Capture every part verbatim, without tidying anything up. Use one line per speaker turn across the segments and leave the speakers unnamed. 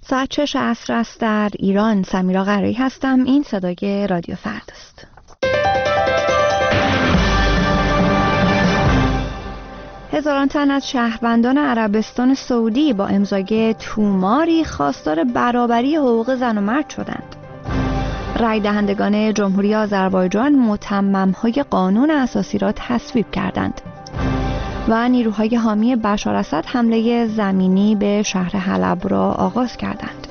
ساعت شش عصر است در ایران. سمیرا قرایی هستم. این صدای رادیو فردا است. هزاران تن از شهروندان عربستان سعودی با امضای توماری خواستار برابری حقوق زن و مرد شدند. رای دهندگان جمهوری آذربایجان متمم‌های قانون اساسی را تصویب کردند و نیروهای حامی بشار اسد حمله زمینی به شهر حلب را آغاز کردند.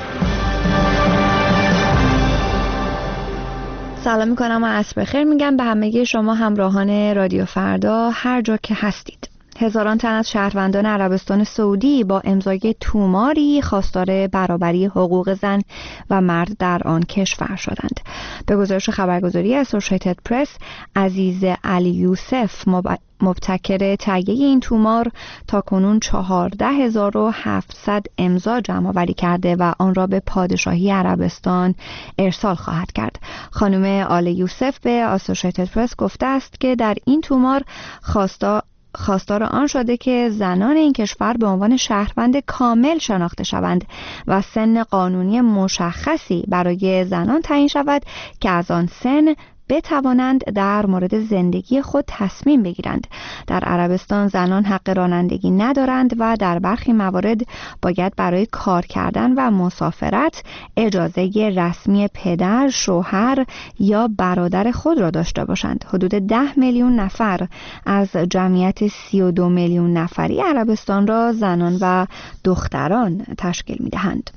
سلام میکنم و عصر بخیر میگم به همه شما همراهان رادیو فردا هر جا که هستید. هزاران تن از شهروندان عربستان سعودی با امضای توماری خواستار برابری حقوق زن و مرد در آن کشور شدند. به گزارش خبرگزاری اسوشیتد پرس، عزیز علی یوسف مبتکر تهیه این تومار تا کنون چهارده هزار و هفتصد امضا جمع آوری کرده و آن را به پادشاهی عربستان ارسال خواهد کرد. خانم آل یوسف به اسوشیتد پرس گفته است که در این تومار خواستا خواستار آن شده که زنان این کشور به عنوان شهروند کامل شناخته شوند و سن قانونی مشخصی برای زنان تعیین شود که از آن سن بتوانند در مورد زندگی خود تصمیم بگیرند. در عربستان زنان حق رانندگی ندارند و در برخی موارد باید برای کار کردن و مسافرت اجازه رسمی پدر، شوهر یا برادر خود را داشته باشند. حدود ده میلیون نفر از جمعیت سی و دو میلیون نفری عربستان را زنان و دختران تشکیل می‌دهند.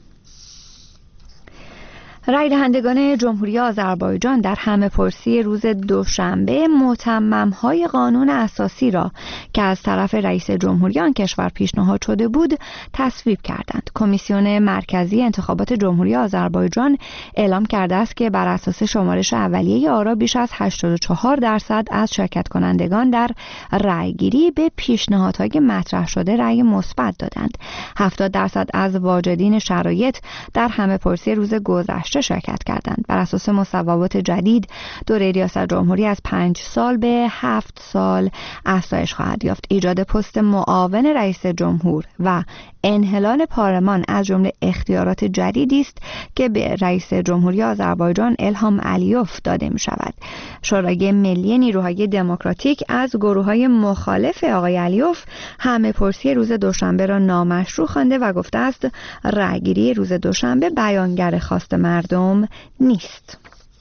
رای دهندگان جمهوری آذربایجان در همه‌پرسی روز دوشنبه متمم‌های قانون اساسی را که از طرف رئیس جمهوری آن کشور پیشنهاد شده بود تصویب کردند. کمیسیون مرکزی انتخابات جمهوری آذربایجان اعلام کرده است که بر اساس شمارش اولیه آرا بیش از هشتاد و چهار درصد از شرکت کنندگان در رأیگیری به پیشنهادهای مطرح شده رأی مثبت دادند. هفتاد درصد از واجدین شرایط در همه‌پرسی روز گذشته شرکت کردند. بر اساس مصوبات جدید دوره ریاست جمهوری از پنج سال به هفت سال افزایش خواهد یافت. ایجاد پست معاون رئیس جمهور و انحلال پارلمان از جمله اختیارات جدیدی است که به رئیس جمهوری آذربایجان الهام علیوف داده می شود. شورای ملی نیروهای دموکراتیک از گروه‌های مخالف آقای علیوف همه‌پرسی روز دوشنبه را نامشروع خوانده و گفته است رأیگیری روز دوشنبه بیانگر خواست مردم نیست.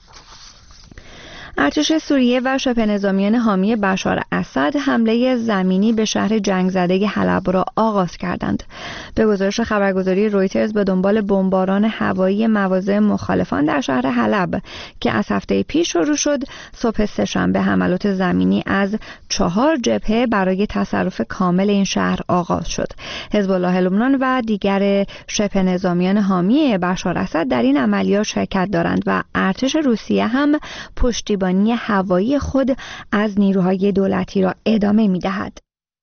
ارتش سوریه و شبه نظامیان حامی بشار اسد حمله زمینی به شهر جنگ زده حلب را آغاز کردند. به گزارش خبرگزاری رویترز به دنبال بمباران هوایی مواضع مخالفان در شهر حلب که از هفته پیش شروع شد، صبح سه‌شنبه حملات زمینی از چهار جبهه برای تصرف کامل این شهر آغاز شد. حزب الله لبنان و دیگر شبه نظامیان حامی بشار اسد در این عملیات شرکت دارند و ارتش روسیه هم پشتیبانی هوایی خود از نیروهای دولتی را ادامه می‌دهد.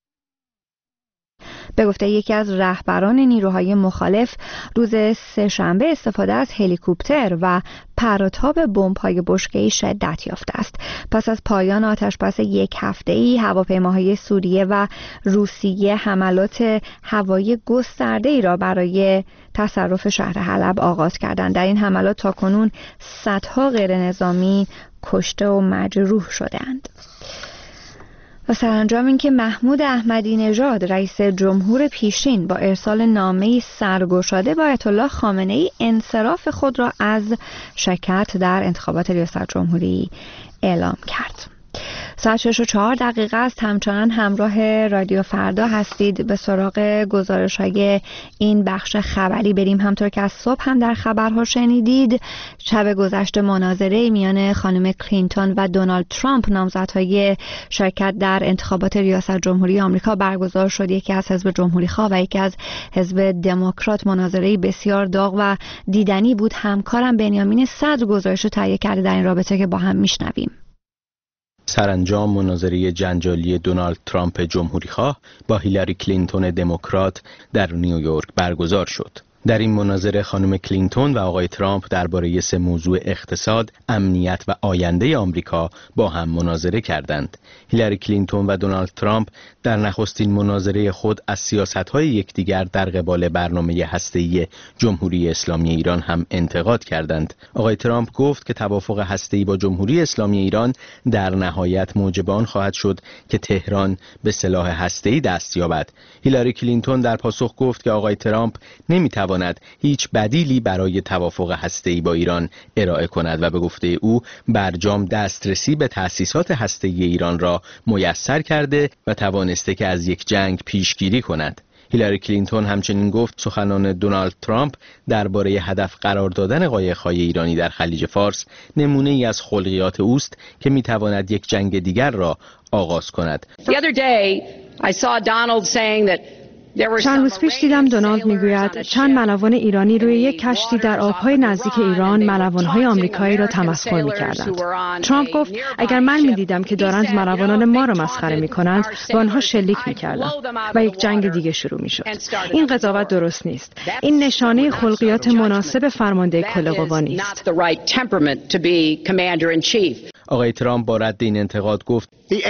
به گفته یکی از رهبران نیروهای مخالف، روز سه‌شنبه استفاده از هلیکوپتر و پر و تاب بمب‌های بشکه‌ای شدت یافته است. پس از پایان آتش‌بس یک هفته‌ای، هواپیماهای سوریه و روسیه حملات هوایی گسترده‌ای را برای تصرف شهر حلب آغاز کردند. در این حملات تاکنون صدها غیر نظامی کشته و مجروح شدند. و سرانجام این که محمود احمدی نژاد رئیس جمهور پیشین با ارسال نامه‌ای سرگشاده به آیت الله خامنه‌ای انصراف خود را از شرکت در انتخابات ریاست جمهوری اعلام کرد. ساعت شش و چهار دقیقه است. همچنان همراه رادیو فردا هستید. به سراغ گزارش‌های این بخش خبری بریم. همطور که از صبح هم در خبرها شنیدید، شب گذشته مناظره میان خانم کلینتون و دونالد ترامپ نامزدهای شرکت در انتخابات ریاست جمهوری آمریکا برگزار شد. یکی از حزب جمهوری‌خواه و یکی از حزب دموکرات. مناظره بسیار داغ و دیدنی بود. همکارم بنیامین صدر گزارش رو تهیه کرده در این رابطه که با هم میشنویم.
سرانجام مناظره جنجالی دونالد ترامپ جمهوری‌خواه با هیلاری کلینتون دموکرات در نیویورک برگزار شد. در این مناظره خانم کلینتون و آقای ترامپ درباره سه موضوع اقتصاد، امنیت و آینده آمریکا با هم مناظره کردند. هیلاری کلینتون و دونالد ترامپ در نخستین مناظره خود از سیاست‌های یکدیگر در قبال برنامه هسته‌ای جمهوری اسلامی ایران هم انتقاد کردند. آقای ترامپ گفت که توافق هسته‌ای با جمهوری اسلامی ایران در نهایت موجب آن خواهد شد که تهران به سلاح هسته‌ای دست یابد. هیلاری کلینتون در پاسخ گفت که آقای ترامپ نمی‌تواند هیچ بدیلی برای توافق هسته‌ای با ایران ارائه کند و به گفته او برجام دسترسی به تأسیسات هسته‌ای ایران را میسر کرده و توانسته که از یک جنگ پیشگیری کند. هیلاری کلینتون همچنین گفت سخنان دونالد ترامپ درباره هدف قرار دادن قایق‌های ایرانی در خلیج فارس نمونه ای از خلقیات اوست که می‌تواند یک جنگ دیگر را آغاز کند.
چند روز پیش دیدم دونالد میگوید چند ملوان ایرانی روی یک کشتی در آبهای نزدیک ایران ملوانهای آمریکایی را تمسخر میکردند. ترامپ گفت اگر من میدیدم که دارند ملوانان ما را مسخره میکنند به آنها شلیک میکردم و یک جنگ دیگه شروع میشد. این قضاوت درست نیست. این نشانه خلقیات مناسب فرمانده کل قوا نیست.
آقای ترامپ با رد این انتقاد گفت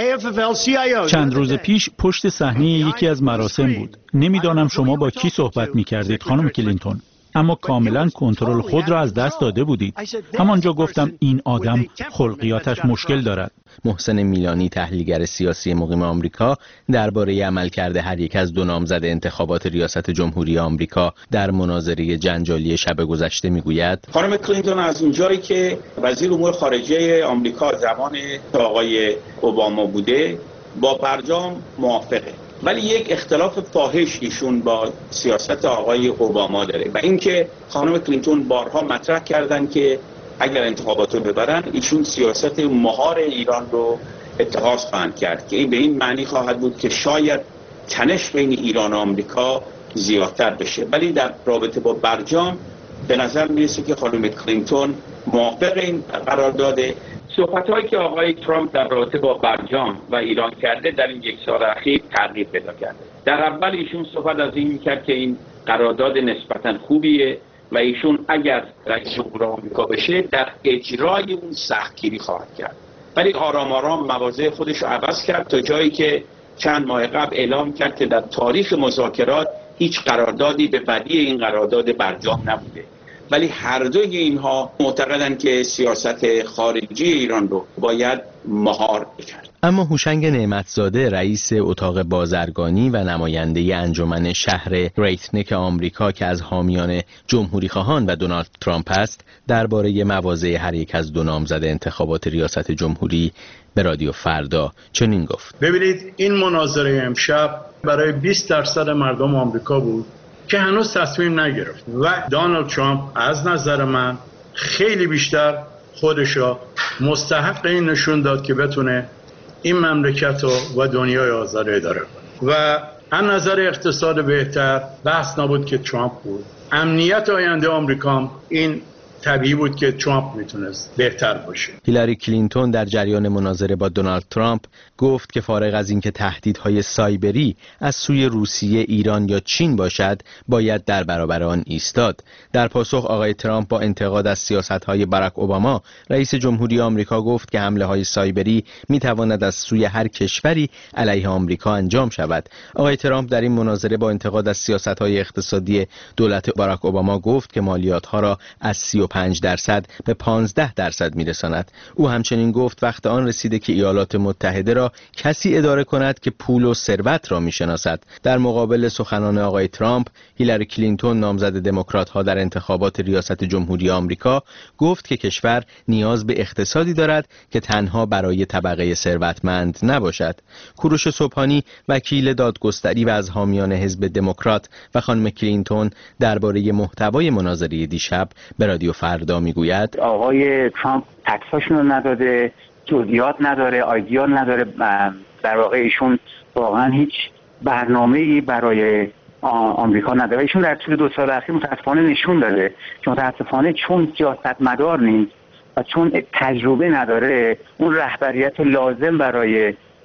چند روز پیش پشت صحنه یکی از مراسم بود. نمیدانم شما با کی صحبت می‌کردید خانم کلینتون، اما کاملا کنترل خود را از دست داده بودید. همانجا گفتم این آدم خلقیاتش مشکل دارد.
محسن میلانی تحلیلگر سیاسی مقیم آمریکا درباره عملکرد هر یک از دو نامزد انتخابات ریاست جمهوری آمریکا در مناظره جنجالی شب گذشته میگوید
خانم کلینتون از اونجایی که وزیر امور خارجه آمریکا زمان آقای اوباما بوده با برجام موافقه، ولی یک اختلاف فاحش ایشون با سیاست آقای اوباما داره و اینکه خانم کلینتون بارها مطرح کردن که اگر انتخابات رو ببرن ایشون سیاست مهار ایران رو اتخاذ خواهند کرد که این به این معنی خواهد بود که شاید تنش بین ایران و آمریکا زیادتر بشه. ولی در رابطه با برجام به نظر میرسه که خانم کلینتون موافق این قرارداد. صحبت‌هایی که آقای ترامپ در رابطه با برجام و ایران کرده در این یک سال اخیر تغییر پیدا کرده. در اول ایشون صحبت از این می‌کرد که این قرارداد نسبتاً خوبیه و ایشون اگر رئیس جمهور آمریکا بشه در اجرای اون سختگیری خواهد کرد. ولی آرام آرام مواضع خودش رو عوض کرد تا جایی که چند ماه قبل اعلام کرد که در تاریخ مذاکرات هیچ قراردادی به بدی این قرارداد برجام نبوده. ولی هر دوی اینها معتقدند که سیاست خارجی ایران رو باید مهار بکرد.
اما هوشنگ نعمتزاده رئیس اتاق بازرگانی و نماینده انجمن شهر ریتنک آمریکا که از حامیان جمهوری خواهان و دونالد ترامپ است درباره مواضع هر یک از دو نامزد انتخابات ریاست جمهوری به رادیو فردا چنین گفت:
ببینید این مناظره امشب برای بیست درصد مردم آمریکا بود که هنوز تصمیم نگرفت و دونالد ترامپ از نظر من خیلی بیشتر خودشو مستحق این نشون داد که بتونه این مملکت و دنیای آزاد اداره کنه. و از نظر اقتصاد بهتر بحث نبود که ترامپ بود. امنیت آینده آمریکا این طبیعی بود که ترامپ میتونست بهتر باشه.
هیلاری کلینتون در جریان مناظره با دونالد ترامپ گفت که فارغ از اینکه تهدیدهای سایبری از سوی روسیه، ایران یا چین باشد، باید در برابر آن ایستاد. در پاسخ آقای ترامپ با انتقاد از سیاست‌های باراک اوباما رئیس جمهوری آمریکا گفت که حمله‌های سایبری میتواند از سوی هر کشوری علیه آمریکا انجام شود. آقای ترامپ در این مناظره با انتقاد از سیاست‌های اقتصادی دولت باراک اوباما گفت که مالیات‌ها را از سی و پنج درصد به پانزده درصد میرساند. او همچنین گفت وقت آن رسیده که ایالات متحده را کسی اداره کند که پول و ثروت را میشناسد. در مقابل سخنان آقای ترامپ، هیلاری کلینتون نامزد دموکرات‌ها در انتخابات ریاست جمهوری آمریکا گفت که کشور نیاز به اقتصادی دارد که تنها برای طبقه ثروتمند نباشد. کوروش صبحانی وکیل دادگستری و از حامیان حزب دموکرات و خانم کلینتون درباره محتوای مناظره دیشب به رادیو فردا میگوید
آقای ترامپ عکساشون رو نداده، جزئیات نداره، آیدیا نداره. در واقع ایشون واقعا هیچ برنامه‌ای برای آمریکا نداره. ایشون در طول دو سال اخیر متاسفانه نشون داده که متاسفانه چون سیاستمدار نیست و چون تجربه نداره اون رهبریت لازم برای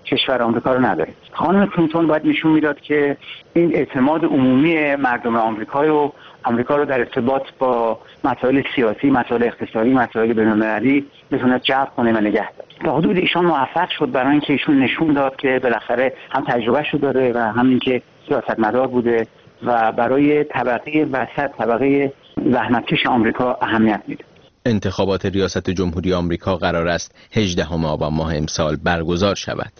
کشور آمریکا رو نداره. خانم کلینتون باید نشون میداد که این اعتماد عمومی مردم آمریکا رو آمریکا رو در ارتباط با مسائل سیاسی، مسائل اقتصادی، مسائل بین‌المللی بتونه جلب کنه و نگه داره. تا حدود ایشان موفق شد برای اینکه ایشون نشون داد که بالاخره هم تجربهشو داره و هم اینکه سیاستمدار بوده و برای طبقه وسط، طبقه زحمتکش آمریکا اهمیت میده.
انتخابات ریاست جمهوری آمریکا قرار است هجدهم آبان ماه امسال برگزار شود.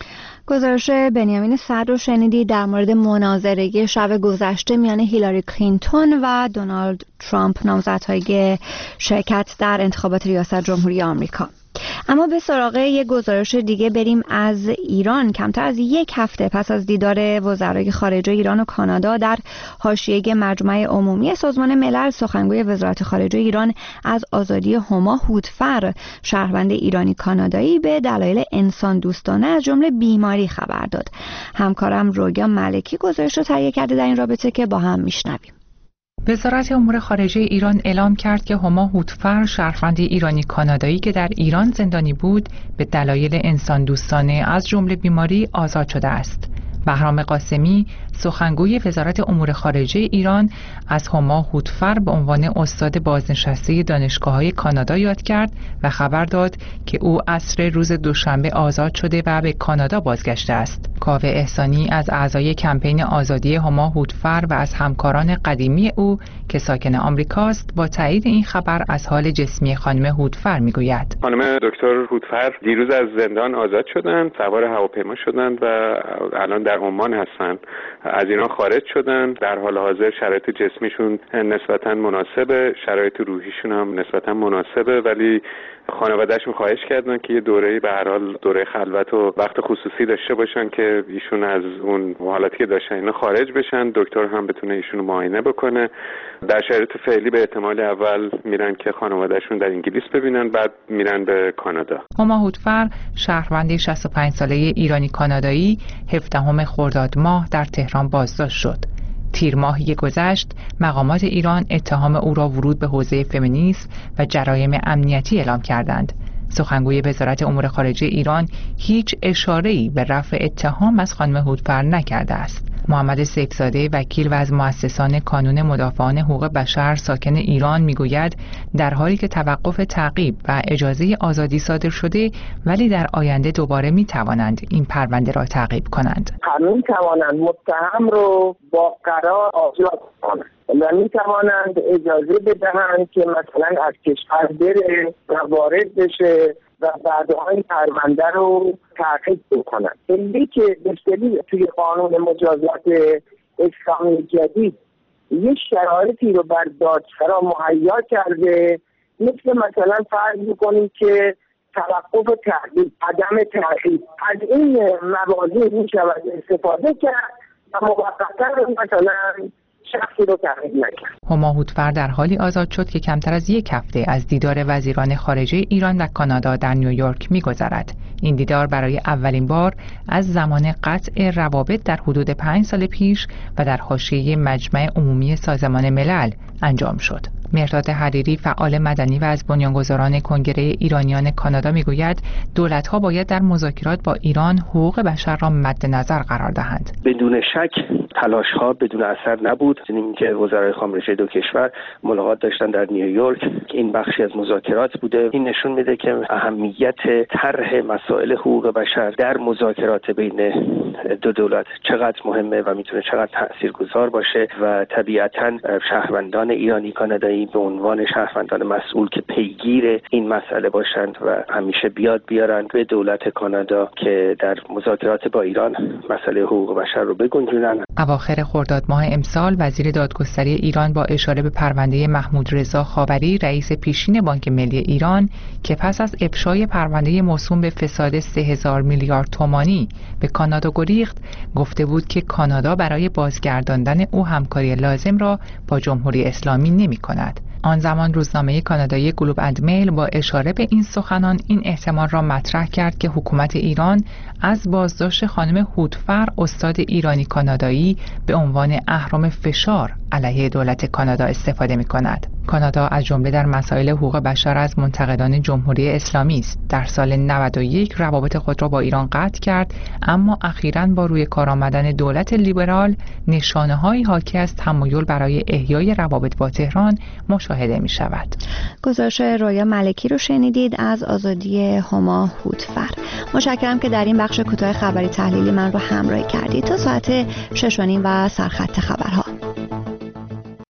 گزارش بنیامین صدر رو شنیدی در مورد مناظره شب گذشته میان هیلاری کلینتون و دونالد ترامپ، نامزدهای شرکت در انتخابات ریاست جمهوری آمریکا. اما به سراغ یک گزارش دیگه بریم از ایران. کمتر از یک هفته پس از دیدار وزرای خارجه ایران و کانادا در حاشیه مجمع عمومی سازمان ملل، سخنگوی وزارت خارجه ایران از آزادی هما هوتفر، شهروند ایرانی کانادایی، به دلایل انسان دوستانه از جمله بیماری خبر داد. همکارم رویا ملکی گزارش رو تهیه کرده در این رابطه که با هم میشنویم.
وزارت امور خارجه ایران اعلام کرد که هما هوتفر، شهروند ایرانی کانادایی که در ایران زندانی بود، به دلایل انسان دوستانه از جمله بیماری آزاد شده است. بهرام قاسمی، سخنگوی وزارت امور خارجه ایران، از هما هوتفر به عنوان استاد بازنشسته دانشگاه‌های کانادا یاد کرد و خبر داد که او عصر روز دوشنبه آزاد شده و به کانادا بازگشته است. کاوه احسانی از اعضای کمپین آزادی هما هوتفر و از همکاران قدیمی او که ساکن آمریکاست، با تایید این خبر از حال جسمی خانم هوتفر میگوید.
خانم دکتر هوتفر دیروز از زندان آزاد شدند، سوار هواپیما شدند و الان در عمان هستند. از ایران خارج شدن. در حال حاضر شرایط جسمیشون نسبتاً مناسبه، شرایط روحیشون هم نسبتاً مناسبه، ولی خانواده‌شون خواهش کردن که یه دوره‌ای به هر حال دوره خلوت و وقت خصوصی داشته باشن که ایشون از اون حالتی که داشتن اینا خارج بشن، دکتر هم بتونه ایشونو معاینه بکنه. در شرایط فعلی به احتمال اول میرن که خانواده‌شون در انگلیس ببینن، بعد میرن به کانادا.
هما هوتفر، شهروند شصت و پنج ساله ایرانی کانادایی، هفدهم خرداد ماه در تهران بازداشت شد. تیر ماهی گذشت مقامات ایران اتهام او را ورود به حوزه فمینیسم و جرایم امنیتی اعلام کردند. سخنگوی وزارت امور خارجه ایران هیچ اشاره‌ای به رفع اتهام از خانم هوتفر نکرده است. محمد سیفزاده، وکیل و از مؤسسان کانون مدافعان حقوق بشر ساکن ایران، میگوید در حالی که توقف تعقیب و اجازه آزادی صادر شده، ولی در آینده دوباره می توانند این پرونده را تعقیب کنند.
می توانند متهم رو با قرار آزاد کنند و می توانند اجازه بدهند که مثلا از کشور بره و وارد بشه و بعدها این پرونده رو تعقیب بکنند. خیلی که بسیاری توی قانون مجازات اسلامی جدید یه شرایطی رو بر دادسرا مهیا کرده، مثل مثلا فرض بکنید که توقف تعقیب، عدم تعقیب، از این موارد می شود استفاده کرد و موقتا مثلا شخصی رو تعقیب نکرد.
هما هوتفر در حالی آزاد شد که کمتر از یک هفته از دیدار وزیران خارجه ایران و کانادا در نیویورک می‌گذرد. این دیدار برای اولین بار از زمان قطع روابط در حدود پنج سال پیش و در حاشیه مجمع عمومی سازمان ملل انجام شد. مهرداد حریری، فعال مدنی و از بنیانگذاران کنگره ایرانیان کانادا، میگوید دولت‌ها باید در مذاکرات با ایران حقوق بشر را مد نظر قرار دهند.
بدون شک تلاش‌ها بدون اثر نبود. اینکه وزرای خارجه دو کشور ملاقات داشتن در نیویورک، این بخشی از مذاکرات بوده. این نشون میده که اهمیت طرح مسائل حقوق بشر در مذاکرات بین دو دولت چقدر مهمه و میتونه چقدر تاثیرگذار باشه و طبیعتاً شهروندان ایرانی کانادایی به عنوان شهروندان مسئول که پیگیر این مسئله باشند و همیشه بیاد بیارند به دولت کانادا که در مذاکرات با ایران مسئله حقوق بشر رو بگنجونن.
اواخر خرداد ماه امسال وزیر دادگستری ایران با اشاره به پرونده محمود رضا خاوری، رئیس پیشین بانک ملی ایران، که پس از افشای پرونده موسوم به فساد سه هزار میلیارد تومانی به کانادا گریخت، گفته بود که کانادا برای بازگرداندن او همکاری لازم را با جمهوری اسلامی نمی کند. آن زمان روزنامه کانادایی گلوب اند میل با اشاره به این سخنان این احتمال را مطرح کرد که حکومت ایران از بازداشت خانم هوتفر، استاد ایرانی کانادایی، به عنوان اهرم فشار علیه دولت کانادا استفاده می کند. کانادا از جمله در مسائل حقوق بشر از منتقدان جمهوری اسلامی است. در سال نود و یک روابط خود را با ایران قطع کرد، اما اخیراً با روی کار آمدن دولت لیبرال نشانه‌های حاکی از تمایل برای احیای روابط با تهران مشاهده می‌شود.
گزارش رویا ملکی رو شنیدید از آزادی هما هوتفر. متشکرم که در این بخش کوتاه خبری تحلیلی من رو همراهی کردید. تا ساعت شش و نیم و سرخط خبرها.